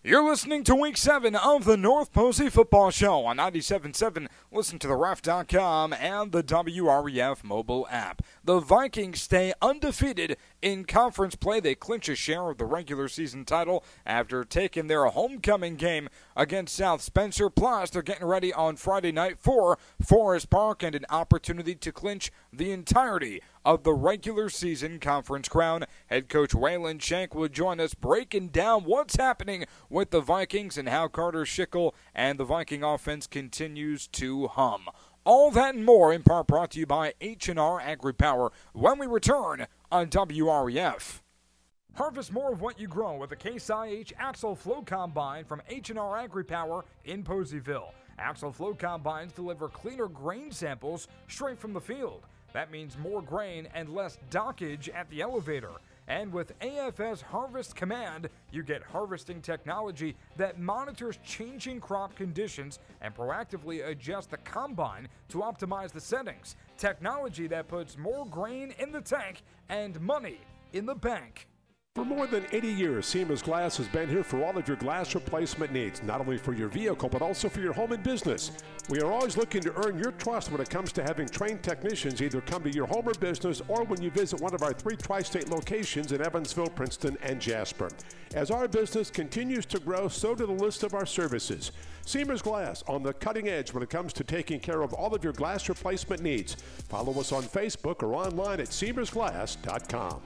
You're listening to Week 7 of the North Posey Football Show on 97.7. Listen to theref.com and the WREF mobile app. The Vikings stay undefeated in conference play. They clinch a share of the regular season title after taking their homecoming game against South Spencer. Plus, they're getting ready on Friday night for Forest Park and an opportunity to clinch the entirety of the regular season conference crown. Head coach Waylon Shank will join us breaking down what's happening with the Vikings and how Carter Schickel and the Viking offense continues to hum. All that and more in part brought to you by H&R Agri-Power when we return on WREF. Harvest more of what you grow with the Case IH Axle Flow Combine from H&R Agri-Power in Poseyville. Axle Flow Combines deliver cleaner grain samples straight from the field. That means more grain and less dockage at the elevator. And with AFS Harvest Command, you get harvesting technology that monitors changing crop conditions and proactively adjusts the combine to optimize the settings. Technology that puts more grain in the tank and money in the bank. For more than 80 years, Seamers Glass has been here for all of your glass replacement needs, not only for your vehicle, but also for your home and business. We are always looking to earn your trust when it comes to having trained technicians either come to your home or business or when you visit one of our 3 tri-state locations in Evansville, Princeton, and Jasper. As our business continues to grow, so do the list of our services. Seamers Glass, on the cutting edge when it comes to taking care of all of your glass replacement needs. Follow us on Facebook or online at seamersglass.com.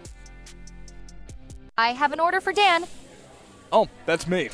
I have an order for Dan. Oh, that's me.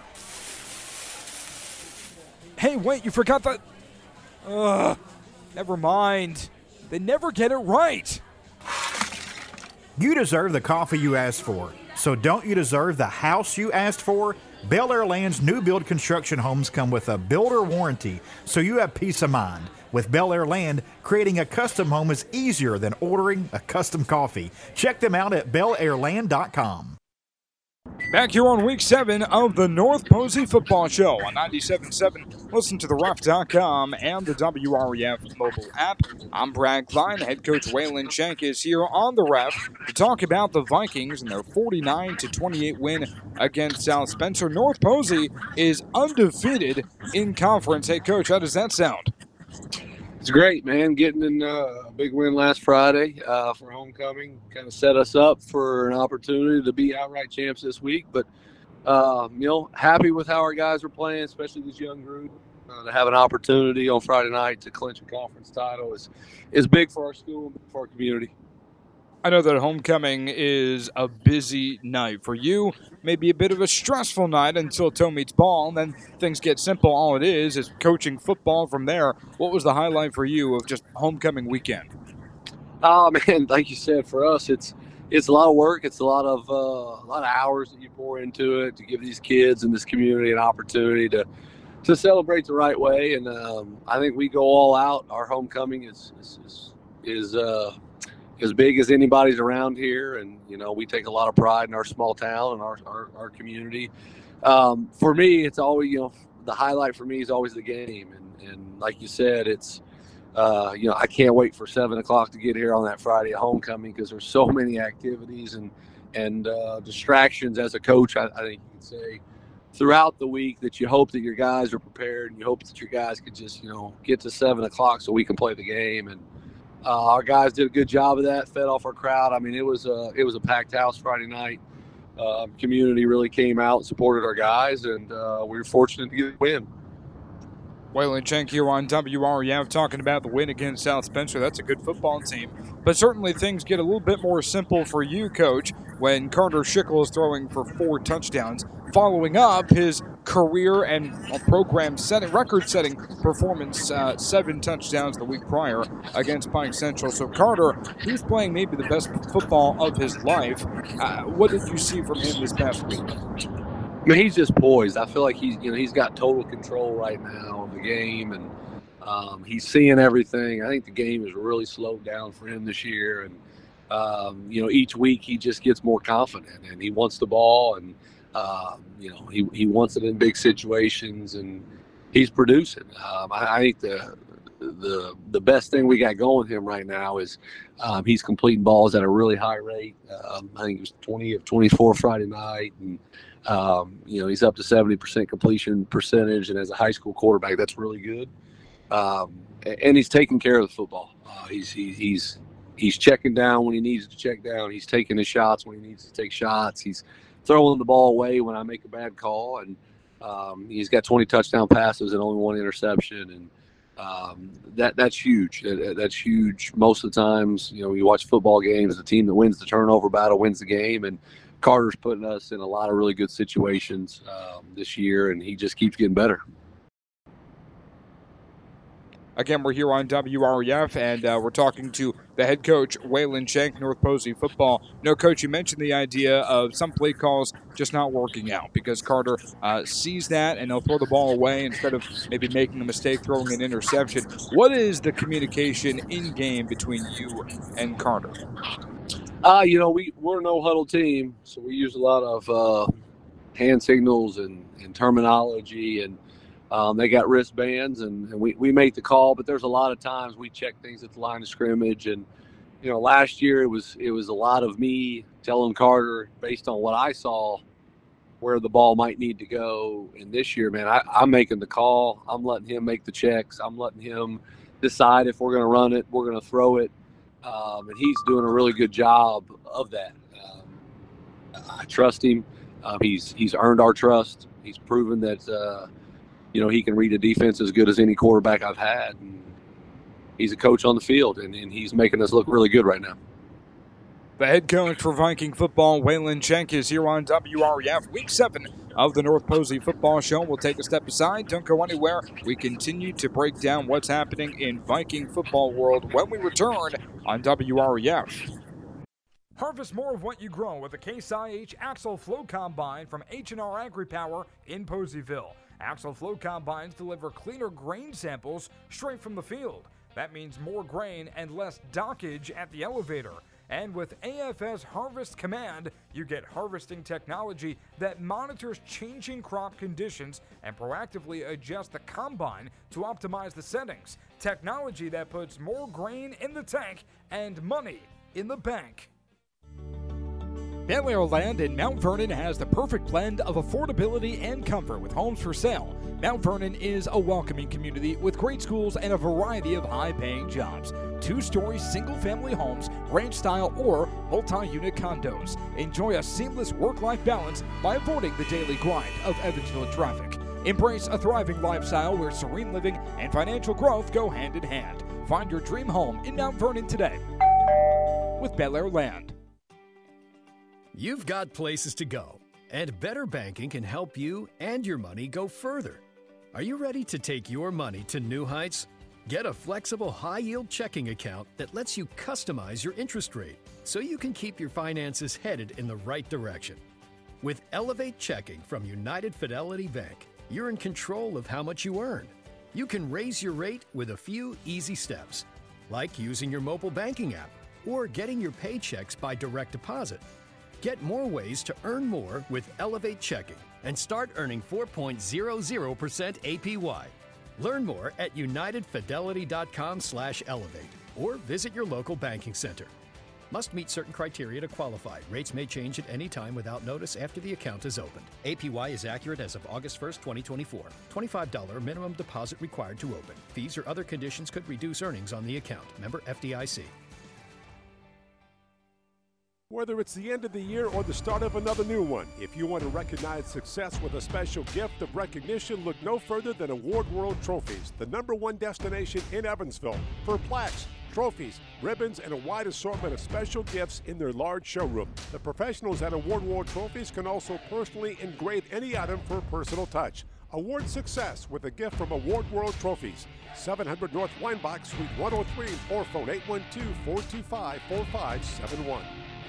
Hey, wait, you forgot the... never mind. They never get it right. You deserve the coffee you asked for. So don't you deserve the house you asked for? Bel Air Land's new build construction homes come with a builder warranty, so you have peace of mind. With Bel Air Land, creating a custom home is easier than ordering a custom coffee. Check them out at belairland.com. Back here on Week 7 of the North Posey Football Show on 97.7. Listen to theref.com and the WREF mobile app. I'm Brad Klein. Head coach Waylon Shank is here on the Ref to talk about the Vikings and their 49-28 win against South Spencer. North Posey is undefeated in conference. Hey, coach, how does that sound? It's great, man. Getting in a big win last Friday for homecoming kind of set us up for an opportunity to be outright champs this week. But, happy with how our guys are playing, especially this young group. To have an opportunity on Friday night to clinch a conference title is big for our school and for our community. I know that homecoming is a busy night for you, maybe a bit of a stressful night until toe meets ball, and then things get simple. All it is coaching football from there. What was the highlight for you of just homecoming weekend? Oh, man, like you said, for us, it's a lot of work. It's a lot of hours that you pour into it to give these kids and this community an opportunity to celebrate the right way. And I think we go all out. Our homecoming is as big as anybody's around here, and we take a lot of pride in our small town and our community. For me, it's always the highlight for me is always the game, and like you said, it's I can't wait for 7:00 to get here on that Friday at homecoming because there's so many activities and distractions as a coach. I think you can say throughout the week that you hope that your guys are prepared and you hope that your guys could just get to 7:00 so we can play the game. And our guys did a good job of that, fed off our crowd. I mean, it was a packed house Friday night. Community really came out and supported our guys, and we were fortunate to get a win. Waylon Shank here on WREF talking about the win against South Spencer. That's a good football team. But certainly things get a little bit more simple for you, Coach, when Carter Schickel is throwing for 4 touchdowns, following up his career and record-setting performance, 7 touchdowns the week prior against Pike Central. So Carter, he's playing maybe the best football of his life. What did you see from him this past week? I mean, he's just poised. I feel like he's got total control right now of the game, and he's seeing everything. I think the game has really slowed down for him this year, and each week he just gets more confident, and he wants the ball, and he wants it in big situations, and he's producing. I think the best thing we got going with him right now is he's completing balls at a really high rate. I think it was 20 of 24 Friday night, and He's up to 70% completion percentage, and as a high school quarterback, that's really good. And he's taking care of the football. He's checking down when he needs to check down. He's taking his shots when he needs to take shots. He's throwing the ball away when I make a bad call, and he's got 20 touchdown passes and only 1 interception, and that's huge. That's huge. Most of the times, you watch football games, the team that wins the turnover battle wins the game, and Carter's putting us in a lot of really good situations this year, and he just keeps getting better. Again, we're here on WREF, and we're talking to the head coach, Waylon Shank, North Posey football. Coach, you mentioned the idea of some play calls just not working out because Carter sees that, and he'll throw the ball away instead of maybe making a mistake, throwing an interception. What is the communication in-game between you and Carter? We're a no-huddle team, so we use a lot of hand signals and terminology, and they got wristbands, and we make the call, but there's a lot of times we check things at the line of scrimmage. And, last year it was a lot of me telling Carter based on what I saw where the ball might need to go. And this year, man, I'm making the call. I'm letting him make the checks. I'm letting him decide if we're going to run it, we're going to throw it. And he's doing a really good job of that. I trust him. He's earned our trust. He's proven that, he can read a defense as good as any quarterback I've had. And he's a coach on the field, and he's making us look really good right now. The head coach for Viking football, Waylon Shank, is here on WREF. Week 7 of the North Posey Football Show. We'll take a step aside. Don't go anywhere. We continue to break down what's happening in Viking football world when we return on WREF. Harvest more of what you grow with the Case IH Axle Flow Combine from H&R Agri-Power in Poseyville. Axle Flow Combines deliver cleaner grain samples straight from the field. That means more grain and less dockage at the elevator. And with AFS Harvest Command, you get harvesting technology that monitors changing crop conditions and proactively adjusts the combine to optimize the settings. Technology that puts more grain in the tank and money in the bank. Bel Air Land in Mount Vernon has the perfect blend of affordability and comfort with homes for sale. Mount Vernon is a welcoming community with great schools and a variety of high-paying jobs. 2-story single-family homes, ranch-style or multi-unit condos. Enjoy a seamless work-life balance by avoiding the daily grind of Evansville traffic. Embrace a thriving lifestyle where serene living and financial growth go hand in hand. Find your dream home in Mount Vernon today with Bel Air Land. You've got places to go, and Better Banking can help you and your money go further. Are you ready to take your money to new heights? Get a flexible, high-yield checking account that lets you customize your interest rate so you can keep your finances headed in the right direction. With Elevate Checking from United Fidelity Bank, you're in control of how much you earn. You can raise your rate with a few easy steps, like using your mobile banking app or getting your paychecks by direct deposit. Get more ways to earn more with Elevate Checking and start earning 4.00% APY. Learn more at unitedfidelity.com/elevate or visit your local banking center. Must meet certain criteria to qualify. Rates may change at any time without notice after the account is opened. APY is accurate as of August 1st, 2024. $25 minimum deposit required to open. Fees or other conditions could reduce earnings on the account. Member FDIC. Whether it's the end of the year or the start of another new one, if you want to recognize success with a special gift of recognition, look no further than Award World Trophies, the #1 destination in Evansville for plaques, trophies, ribbons, and a wide assortment of special gifts in their large showroom. The professionals at Award World Trophies can also personally engrave any item for a personal touch. Award success with a gift from Award World Trophies. 700 North Weinbach, Suite 103, or phone 812-425-4571.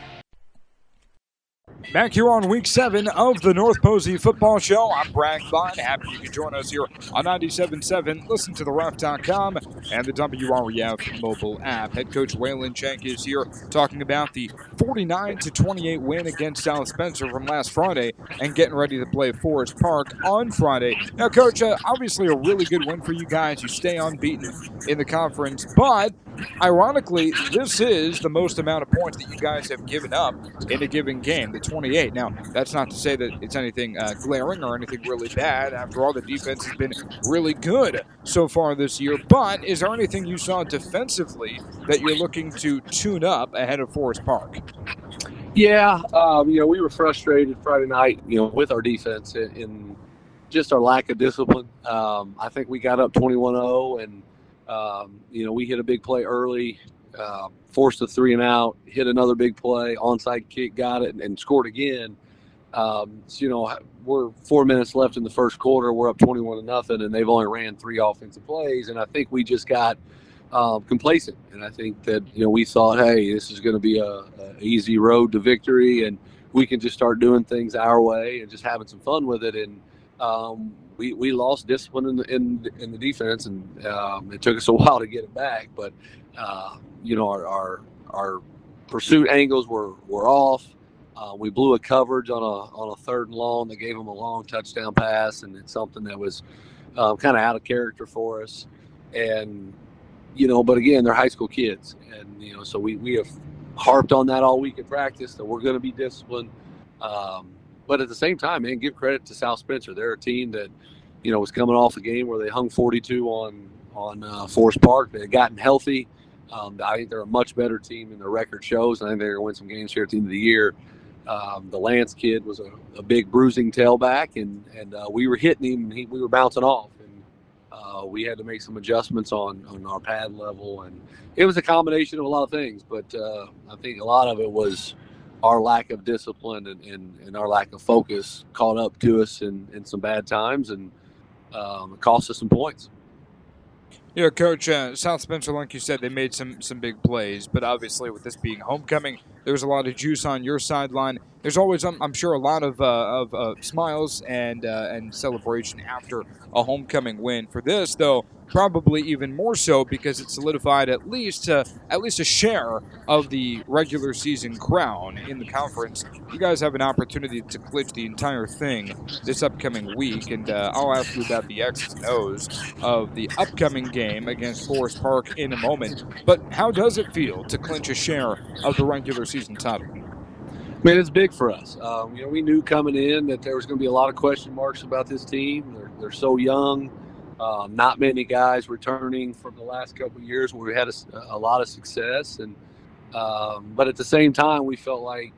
Back here on Week 7 of the North Posey Football Show, I'm Brad Vaughn. Happy you can join us here on 97.7. Listen to theref.com and the WREF mobile app. Head coach Waylon Shank is here talking about the 49-28 win against South Spencer from last Friday and getting ready to play Forest Park on Friday. Now, Coach, obviously a really good win for you guys. You stay unbeaten in the conference, but ironically, this is the most amount of points that you guys have given up in a given game, the 28. Now, that's not to say that it's anything glaring or anything really bad. After all, the defense has been really good so far this year. But is there anything you saw defensively that you're looking to tune up ahead of Forest Park? Yeah, we were frustrated Friday night, with our defense in just our lack of discipline. I think we got up 21-0, and we hit a big play early, forced a 3-and-out, hit another big play, onside kick, got it, and scored again. We're 4 minutes left in the first quarter. We're up 21-0, and they've only ran 3 offensive plays, and I think we just got complacent. And I think that we thought, hey, this is going to be a easy road to victory, and we can just start doing things our way and just having some fun with it. And we lost discipline in the defense, and it took us a while to get it back. But our pursuit angles were off. We blew a coverage on a 3rd and long that gave them a long touchdown pass, and it's something that was kind of out of character for us. And but again, they're high school kids, and so we have harped on that all week in practice that we're going to be disciplined. But at the same time, man, give credit to South Spencer. They're a team that was coming off a game where they hung 42 on Forest Park. They had gotten healthy. I think they're a much better team than their record shows. I think they're going to win some games here at the end of the year. The Lance kid was a big bruising tailback, and we were hitting him, and we were bouncing off. We had to make some adjustments on our pad level, and it was a combination of a lot of things. But I think a lot of it was our lack of discipline and our lack of focus caught up to us in some bad times, and it cost us some points. Yeah, Coach, South Spencer, like you said, they made some big plays, but obviously with this being homecoming, there was a lot of juice on your sideline. There's always, I'm sure, a lot of smiles and celebration after a homecoming win. For this, though, probably even more so because it solidified at least a share of the regular season crown in the conference. You guys have an opportunity to clinch the entire thing this upcoming week, and I'll ask you about the X's and O's of the upcoming game against Forest Park in a moment. But how does it feel to clinch a share of the regular season title? Man, it's big for us. We knew coming in that there was going to be a lot of question marks about this team. They're so young. Not many guys returning from the last couple of years where we had a lot of success. And but at the same time, we felt like,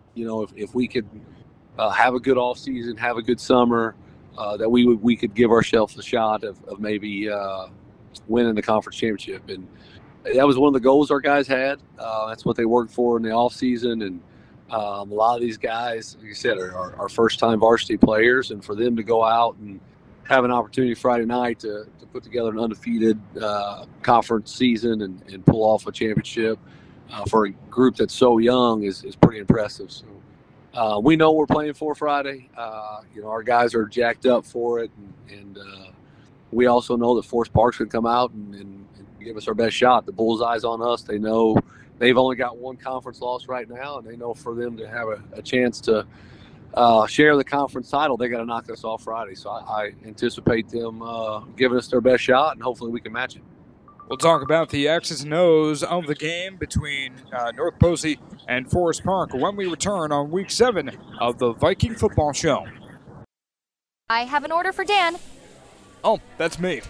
if we could have a good off season, have a good summer, that we could give ourselves a shot of maybe winning the conference championship. And that was one of the goals our guys had. That's what they worked for in the off season. And a lot of these guys, like you said, are first-time varsity players, and for them to go out and have an opportunity Friday night to put together an undefeated conference season and pull off a championship for a group that's so young is pretty impressive. So we know we're playing for Friday. Our guys are jacked up for it, and we also know that Forest Park's going to come out and give us our best shot. The bullseye's on us. They know they've only got one conference loss right now, and they know for them to have a chance to share the conference title, they got to knock us off Friday. So I anticipate them giving us their best shot, and hopefully we can match it. We'll talk about the X's and O's of the game between North Posey and Forest Park when we return on Week 7 of the Viking Football Show. I have an order for Dan. Oh, that's me.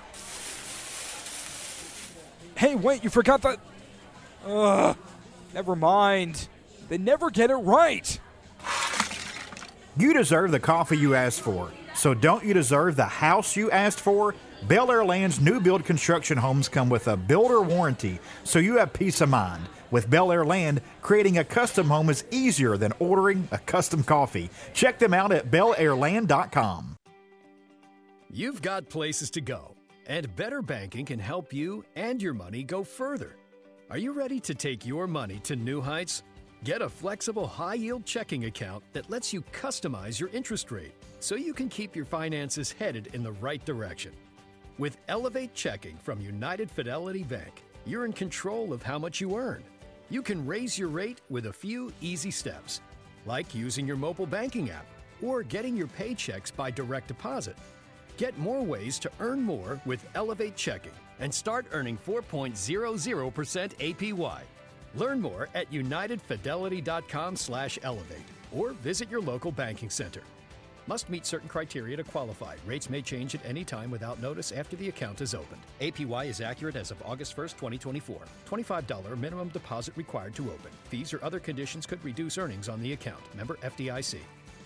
Hey, wait, you forgot that. Never mind. They never get it right. You deserve the coffee you asked for. So don't you deserve the house you asked for? Bel Air Land's new build construction homes come with a builder warranty, so you have peace of mind. With Bel Air Land, creating a custom home is easier than ordering a custom coffee. Check them out at belairland.com. You've got places to go, and Better Banking can help you and your money go further. Are you ready to take your money to new heights? Get a flexible, high-yield checking account that lets you customize your interest rate so you can keep your finances headed in the right direction. With Elevate Checking from United Fidelity Bank, you're in control of how much you earn. You can raise your rate with a few easy steps, like using your mobile banking app or getting your paychecks by direct deposit. Get more ways to earn more with Elevate Checking and start earning 4.00% APY. Learn more at unitedfidelity.com/elevate or visit your local banking center. Must meet certain criteria to qualify. Rates may change at any time without notice after the account is opened. APY is accurate as of August 1st, 2024. $25 minimum deposit required to open. Fees or other conditions could reduce earnings on the account. Member FDIC.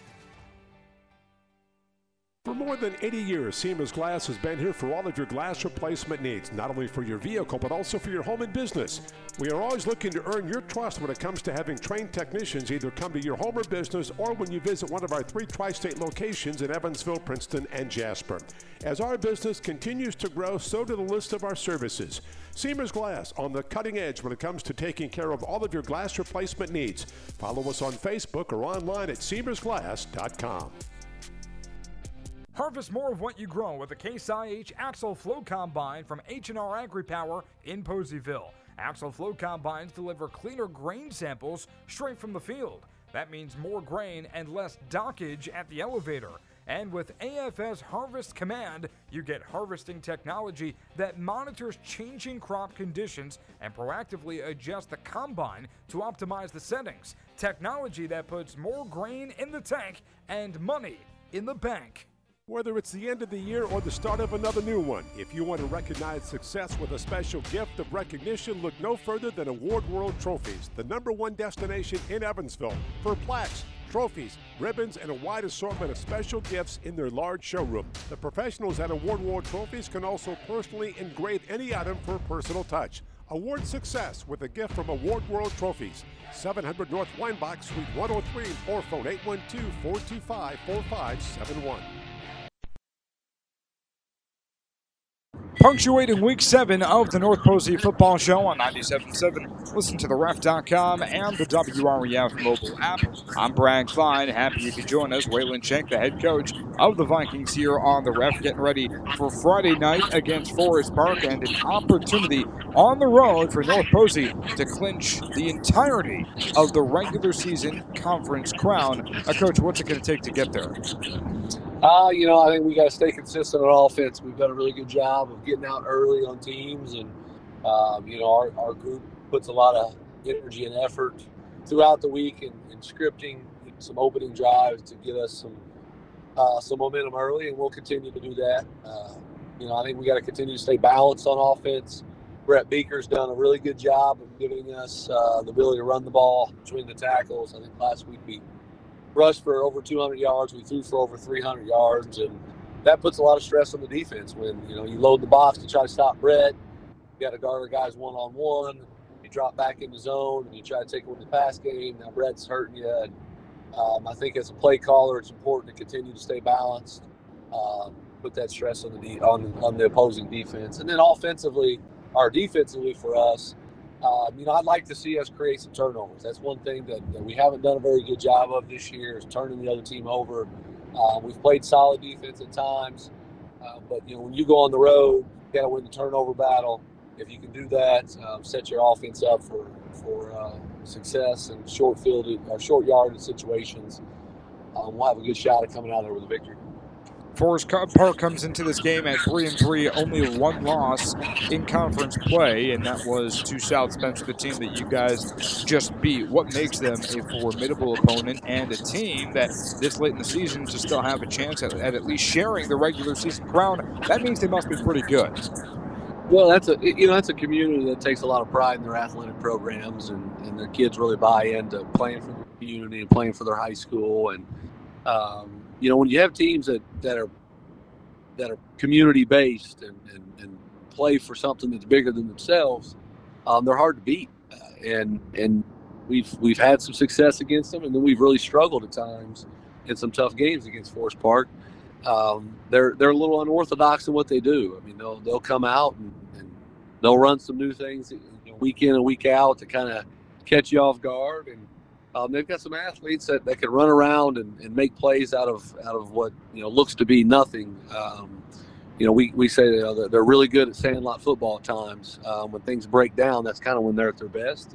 For more than 80 years, Seamers Glass has been here for all of your glass replacement needs, not only for your vehicle, but also for your home and business. We are always looking to earn your trust when it comes to having trained technicians either come to your home or business or when you visit one of our 3 tri-state locations in Evansville, Princeton, and Jasper. As our business continues to grow, so do the list of our services. Seamers Glass, on the cutting edge when it comes to taking care of all of your glass replacement needs. Follow us on Facebook or online at seamersglass.com. Harvest more of what you grow with the Case IH Axle Flow Combine from H&R AgriPower in Poseyville. Axle Flow Combines deliver cleaner grain samples straight from the field. That means more grain and less dockage at the elevator. And with AFS Harvest Command, you get harvesting technology that monitors changing crop conditions and proactively adjusts the combine to optimize the settings. Technology that puts more grain in the tank and money in the bank. Whether it's the end of the year or the start of another new one, if you want to recognize success with a special gift of recognition, look no further than Award World Trophies, the #1 destination in Evansville for plaques, trophies, ribbons, and a wide assortment of special gifts in their large showroom. The professionals at Award World Trophies can also personally engrave any item for a personal touch. Award success with a gift from Award World Trophies. 700 North Weinbach, Suite 103, or phone 812-425-4571. Punctuating Week 7 of the North Posey Football Show on 97.7. Listen to the Ref.com and the WREF mobile app. I'm Brad Klein. Happy you could join us. Waylon Shank, the head coach of the Vikings here on the Ref, getting ready for Friday night against Forest Park and an opportunity on the road for North Posey to clinch the entirety of the regular season conference crown. Coach, what's it going to take to get there? I think we got to stay consistent on offense. We've done a really good job of getting out early on teams, and our group puts a lot of energy and effort throughout the week in scripting some opening drives to get us some momentum early, and we'll continue to do that. I think we got to continue to stay balanced on offense. Brett Beaker's done a really good job of giving us the ability to run the ball between the tackles. I think last week we rushed for over 200 yards. We threw for over 300 yards, and that puts a lot of stress on the defense when, you load the box to try to stop Brett. You got to guard our guys one-on-one. You drop back in the zone, and you try to take away the pass game. Now Brett's hurting you. And, I think as a play caller, it's important to continue to stay balanced, put that stress on the opposing defense. And then offensively for us, I'd like to see us create some turnovers. That's one thing that we haven't done a very good job of this year, is turning the other team over. We've played solid defense at times, but when you go on the road, you got to win the turnover battle. If you can do that, set your offense up for success in short yardage situations, we'll have a good shot at coming out there with a victory. Forest Park comes into this game at 3-3, only one loss in conference play, and that was to South Spencer, the team that you guys just beat. What makes them a formidable opponent and a team that this late in the season to still have a chance at least sharing the regular season crown? That means they must be pretty good. Well, that's a community that takes a lot of pride in their athletic programs, and their kids really buy into playing for the community and playing for their high school. And when you have teams that are community based and play for something that's bigger than themselves, they're hard to beat. And we've had some success against them, and then we've really struggled at times in some tough games against Forest Park. They're a little unorthodox in what they do. I mean, they'll come out and they'll run some new things week in and week out to kind of catch you off guard. And they've got some athletes that can run around and make plays out of what looks to be nothing. We say they're really good at sandlot football at times. When things break down, that's kind of when they're at their best.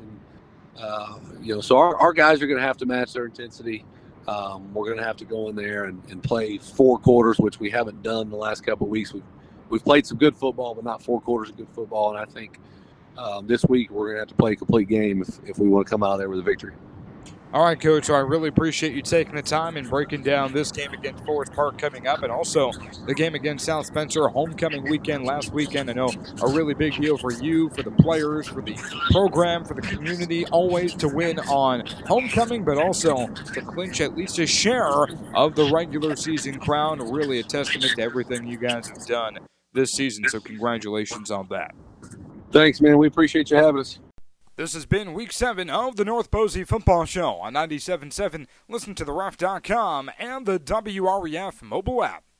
And so our guys are going to have to match their intensity. We're going to have to go in there and play 4 quarters, which we haven't done the last couple of weeks. we've played some good football, but not 4 quarters of good football. And I think this week we're going to have to play a complete game if we want to come out of there with a victory. All right, Coach, I really appreciate you taking the time and breaking down this game against Forest Park coming up, and also the game against South Spencer, homecoming weekend last weekend. I know a really big deal for you, for the players, for the program, for the community, always to win on homecoming, but also to clinch at least a share of the regular season crown. Really a testament to everything you guys have done this season, so congratulations on that. Thanks, man. We appreciate you having us. This has been Week 7 of the North Posey Football Show on 97.7. Listen to the Ref.com and the WREF mobile app.